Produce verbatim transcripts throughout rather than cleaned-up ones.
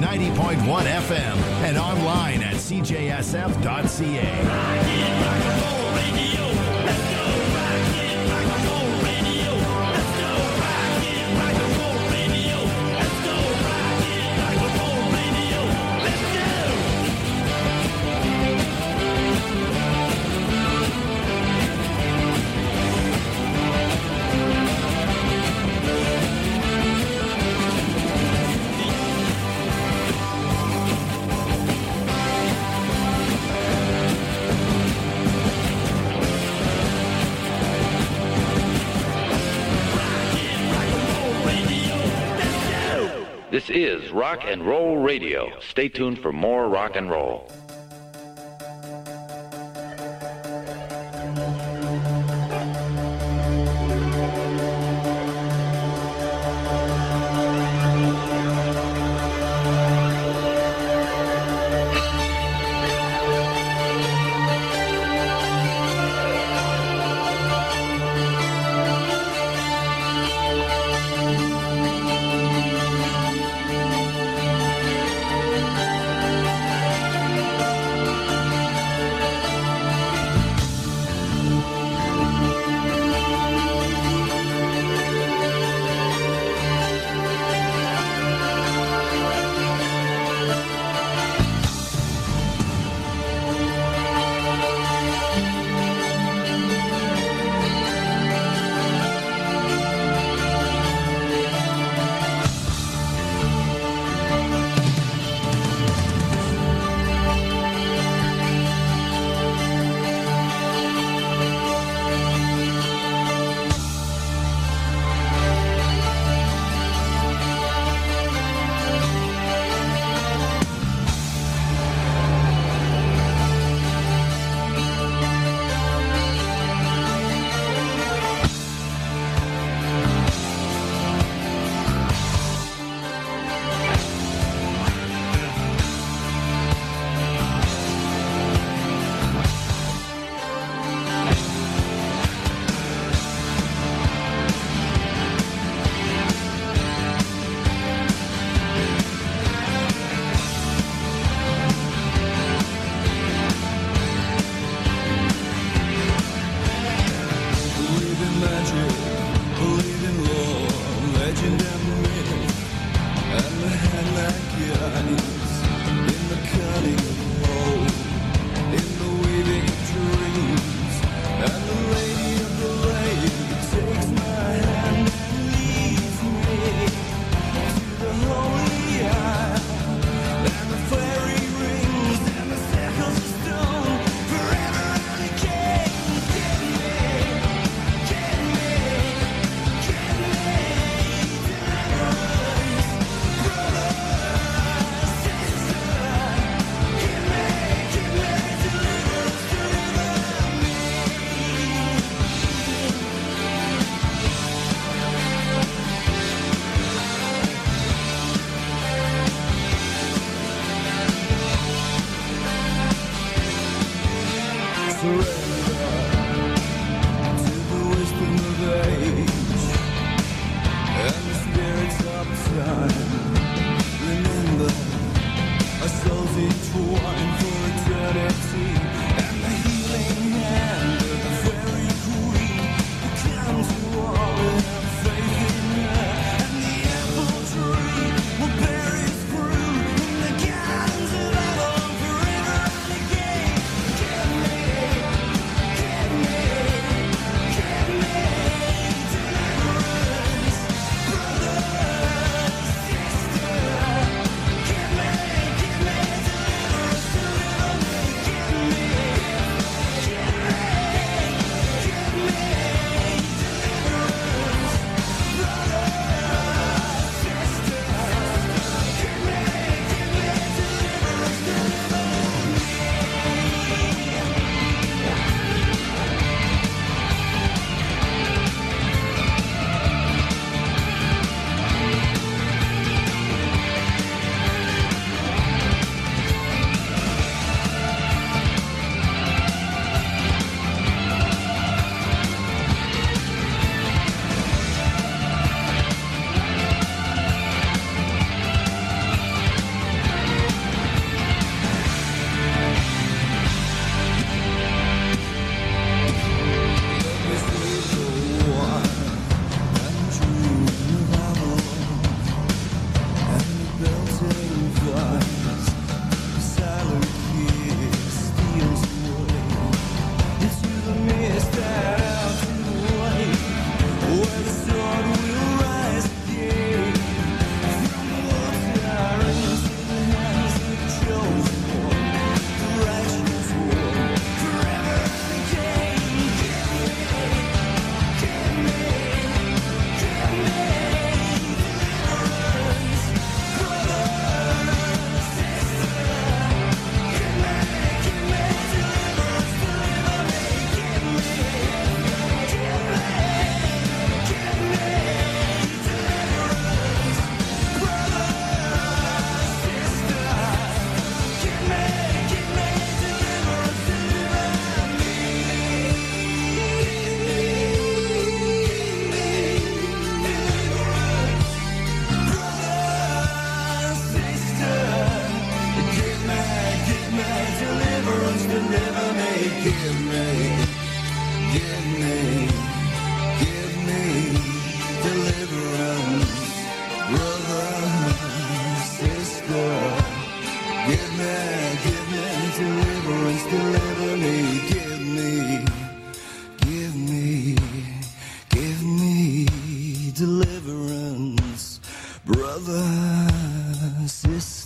ninety point one F M and online at c j s f dot c a. This is Rock and Roll Radio. Stay tuned for more rock and roll.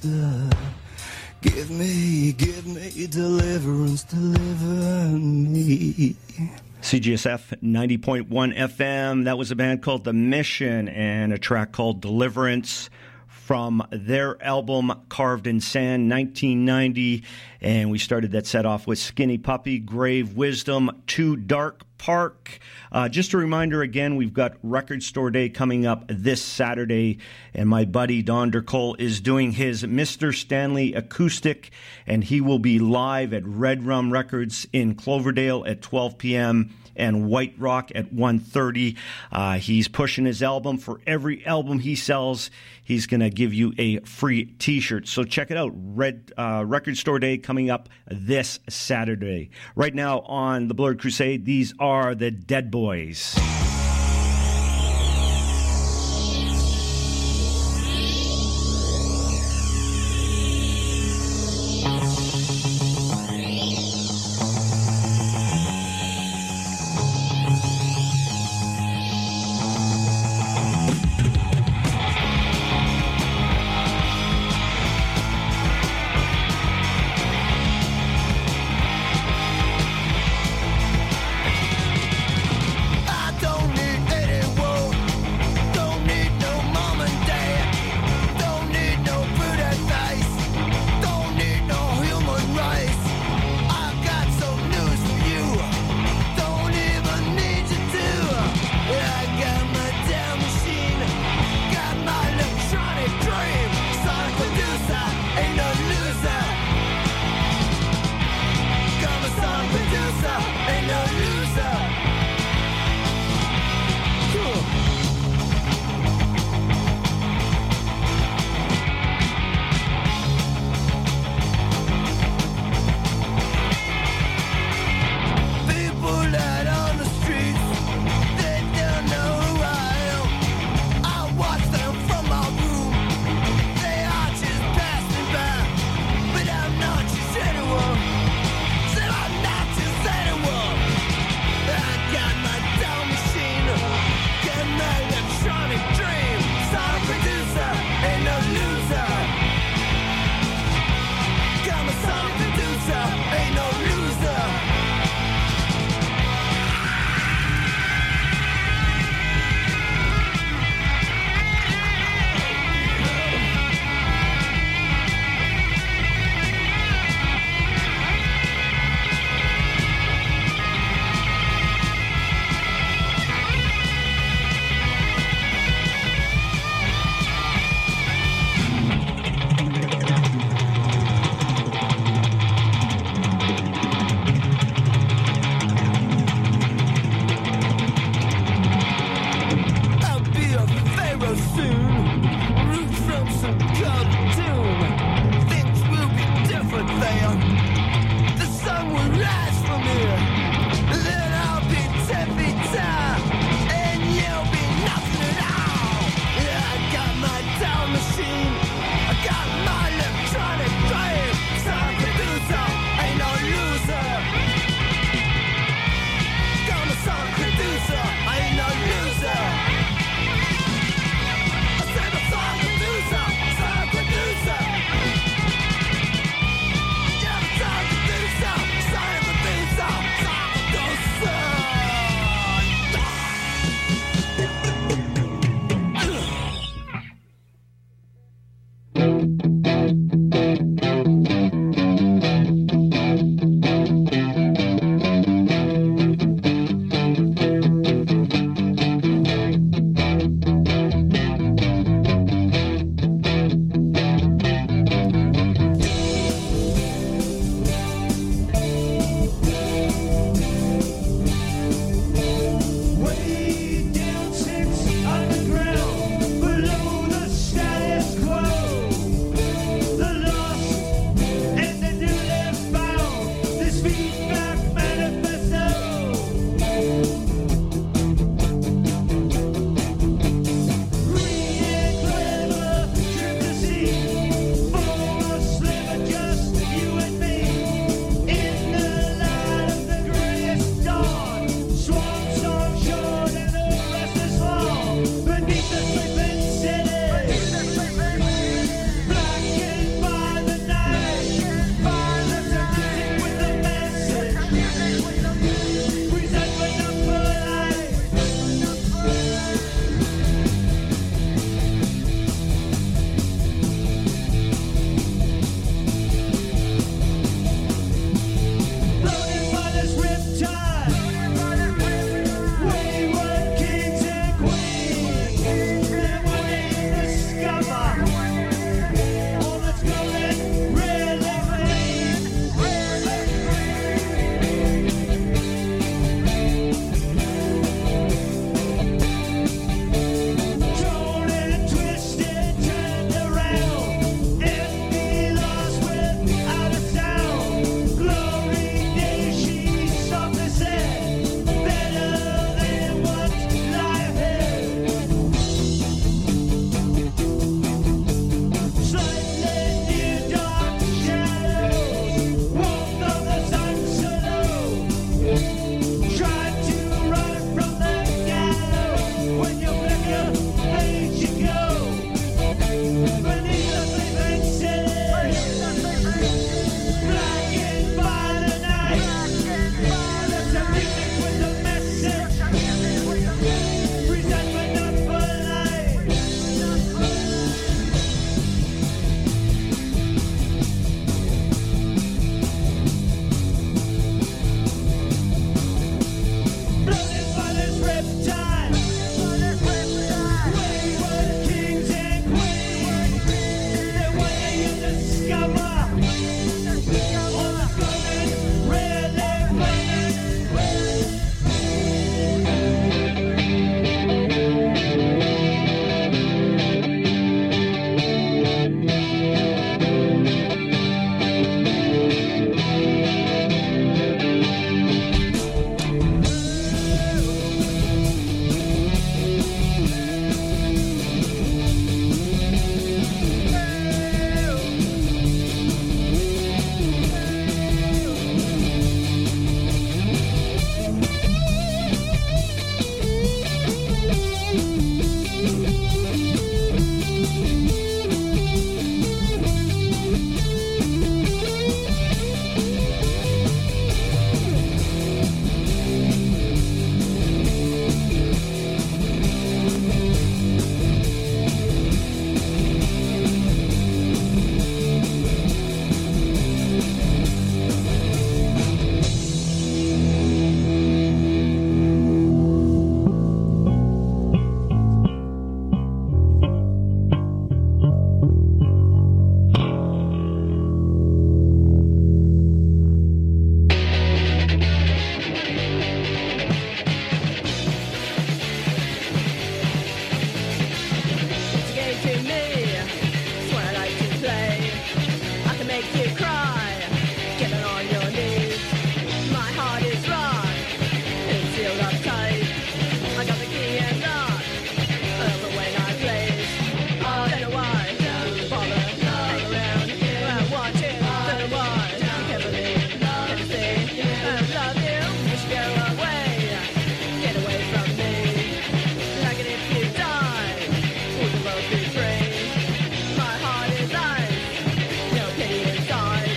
master. Give me, give me deliverance, deliver me. C G S F ninety point one F M. That was a band called The Mission and a track called Deliverance from their album Carved in Sand, nineteen ninety. And we started that set off with Skinny Puppy, Grave Wisdom, Too Dark Park. Uh, just a reminder again, we've got Record Store Day coming up this Saturday, and my buddy Don Dercole is doing his Mister Stanley Acoustic, and he will be live at Red Rum Records in Cloverdale at twelve p.m. and White Rock at one thirty. Uh, he's pushing his album. For every album he sells, he's going to give you a free T-shirt. So check it out. Red uh, Record Store Day coming up this Saturday. Right now on the Blurred Crusade, these are the Dead Boys. I don't My heart is ice, no pity inside.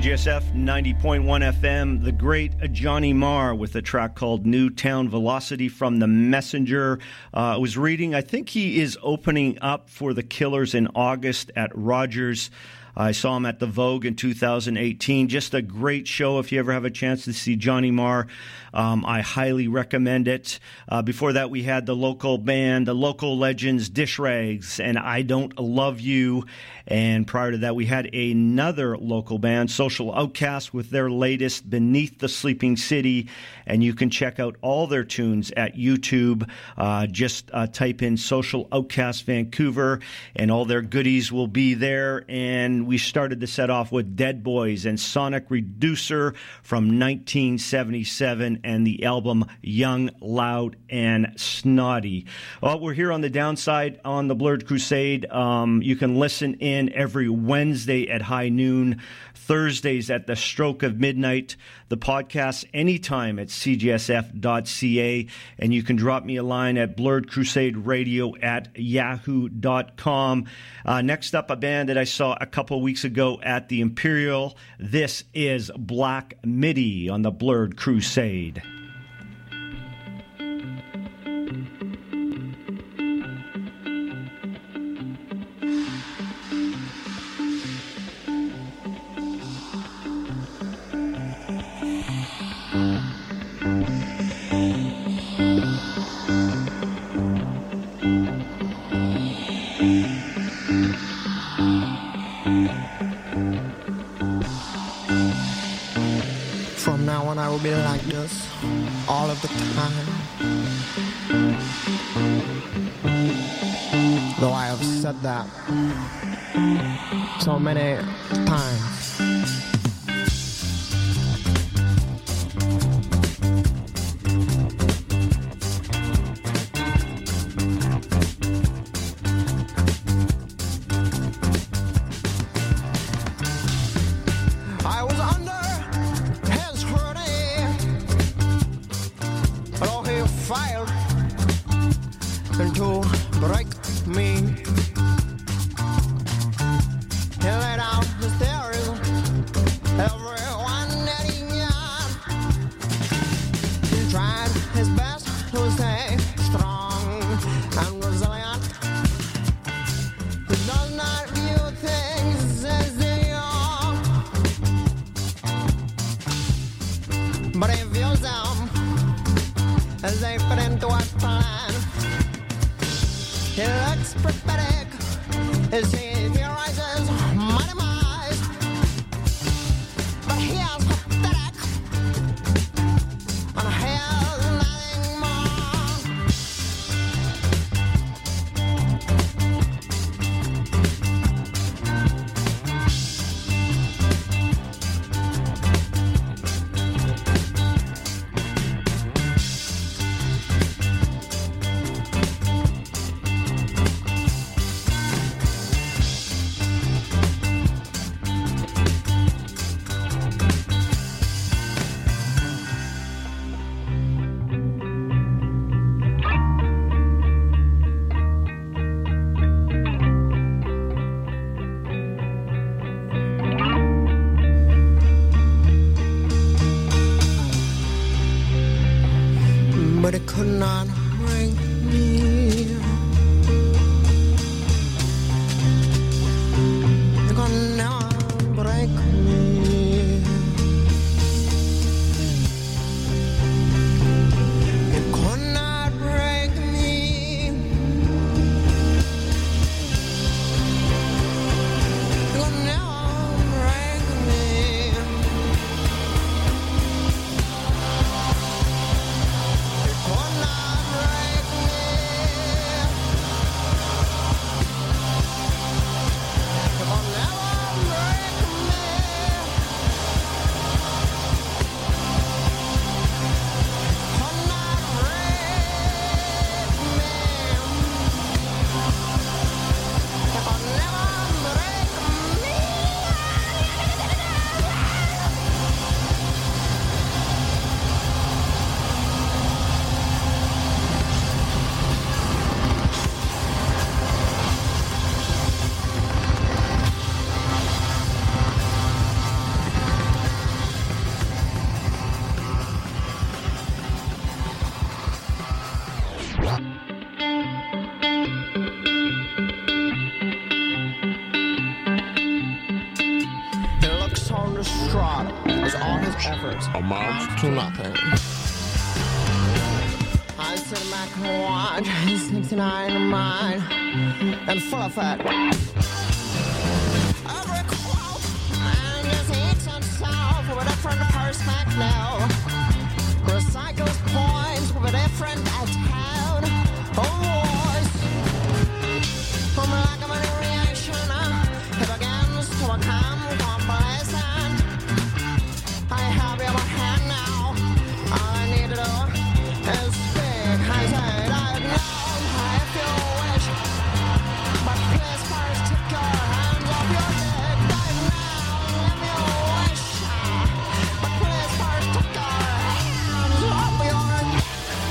G S F ninety point one F M, the great Johnny Marr with a track called Newtown Velocity from The Messenger. Uh, I was reading, I think he is opening up for the Killers in August at Rogers. I saw him at the Vogue in two thousand eighteen. Just a great show. If you ever have a chance to see Johnny Marr, um, I highly recommend it. Uh, before that, we had the local band, the local legends, Dish Rags, and I Don't Love You. And prior to that, we had another local band, Social Outcast, with their latest, Beneath the Sleeping City. And you can check out all their tunes at YouTube. Uh, just uh, type in Social Outcast Vancouver, and all their goodies will be there. And we started the set off with Dead Boys and Sonic Reducer from nineteen seventy-seven and the album Young, Loud, and Snotty. Well, we're here on the downside on the Blurred Crusade. Um, you can listen in every Wednesday at high noon, Thursdays at the stroke of midnight, the podcast anytime at c g s f dot c a, and you can drop me a line at blurredcrusaderadio at yahoo dot com. Uh, next up, a band that I saw a couple weeks ago at the Imperial. This is Black Midi on the Blurred Crusade. From now on I will be like this all of the time. Though I have said that so many times. I was under his scrutiny, although he failed to break me. He laid out his theories, everyone that he got. He tried his best to stay strong and resilient. He does not view things as they are, but he views them as they fit into a plan. He looks prophetic as he theorizes my demise, but he is pathetic and he has nothing more. But it could not break me. It could not break me. It could not break me. It could not break me. It could not effort amount to nothing. I sit back and watch sixty-nine in mine and full of it. Every quote and just eats itself with a different perspective. Recycles points with a different tone or voice. From lack of any reaction, it begins to become complacent. I have you in my hand now. All I need to do is speak. I said I know if you wish, but please first take your hands off your dick right now. Let me wish, but please first take your hands off your dick.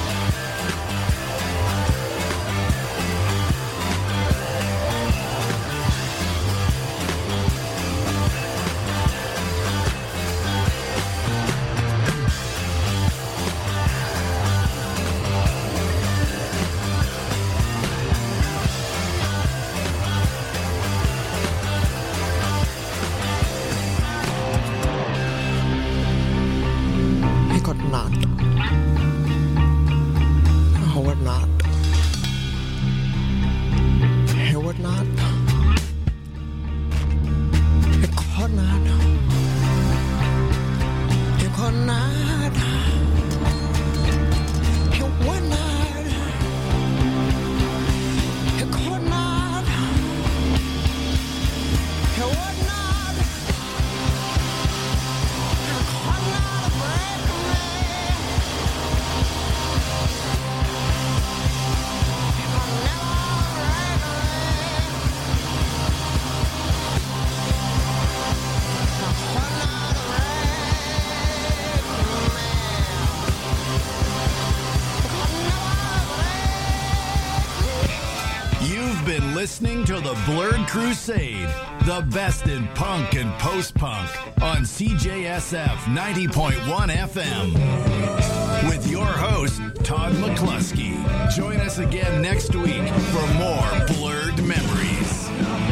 He could not. He would not. He would not. He could not. He could not. He would not. He could not. He would not. You've been listening to the Blurred Crusade, the best in punk and post-punk on C J S F ninety point one F M. With your host, Todd McCluskey. Join us again next week for more Blurred Memories.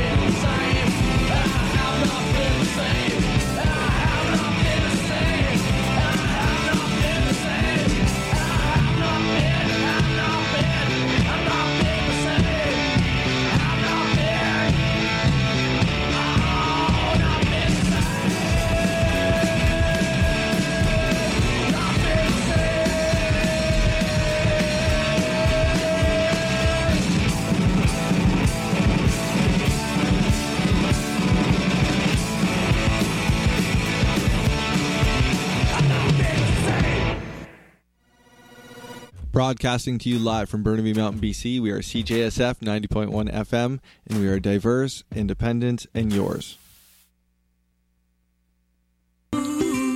Broadcasting to you live from Burnaby Mountain, B C, we are C J S F ninety point one F M, and we are diverse, independent, and yours.